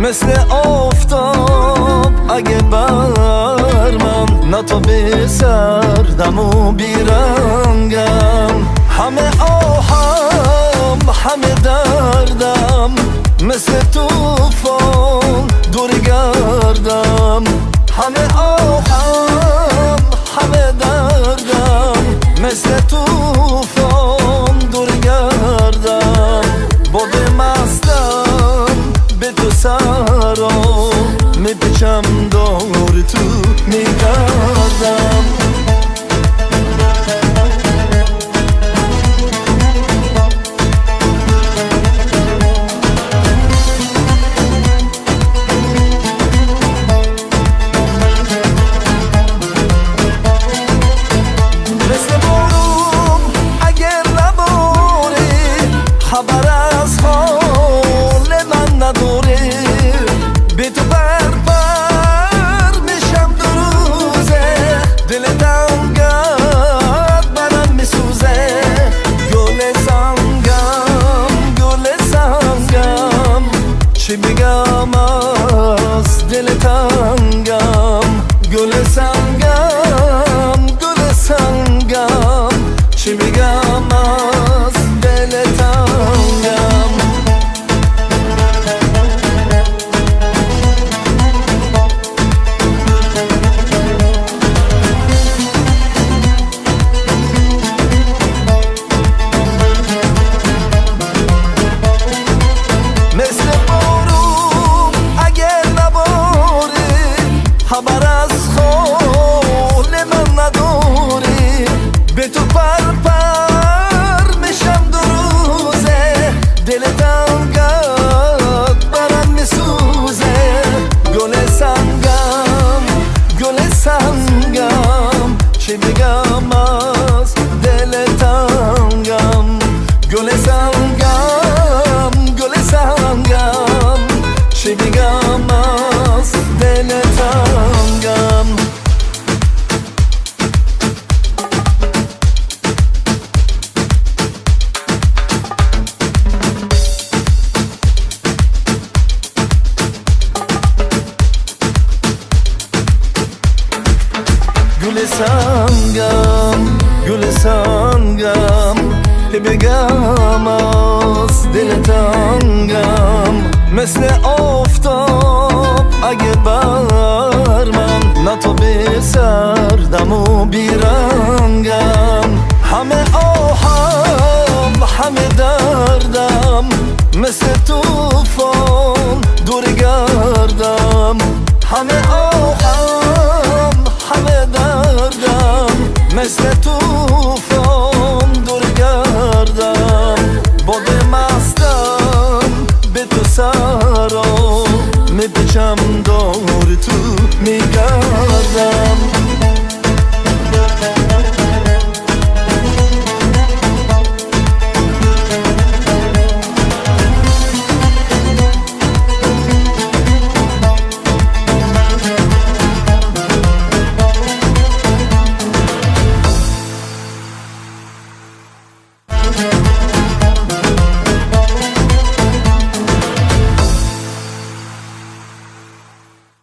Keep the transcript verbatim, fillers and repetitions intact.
مثل آفتاب اگه برمم نه تو بی سردم و بیرنگم. همه آهم همه دردم مثل توفان دور گردم. همه آهم همه دردم مثل توفان دور گردم. باد مستم به تو سرا میپیچم دور تو میگردم. خبر از حال من نداری، بی تو بر بر میشم دو روزه. دل تنگت برم میسوزه. گل سنگم گل سنگم چی بگم از دل تنگم. گل سنگم گل سنگم چی بگم از دل تنگم. مثل بارون اگر نباری، خبر از خال من نداری. به تو پر پر میشم دو روزه. دل تنگت برم میسوزه. گل سنگم گل سنگم چی بگم از دل تنگم. گل سنگم گل سنگم چی بگم از دل تنگم. گل سنگم گل سنگم که بگم از دل تنگم. مثل آفتاب اگه برمم نه تو بی سردم و بیرنگم. همه آهم همه دردم مثل توفان دور گردم. همه آهم همه دردم مثل توفان دور گردم. باد مستم به تو سرا میپیچم دور تو میگردم.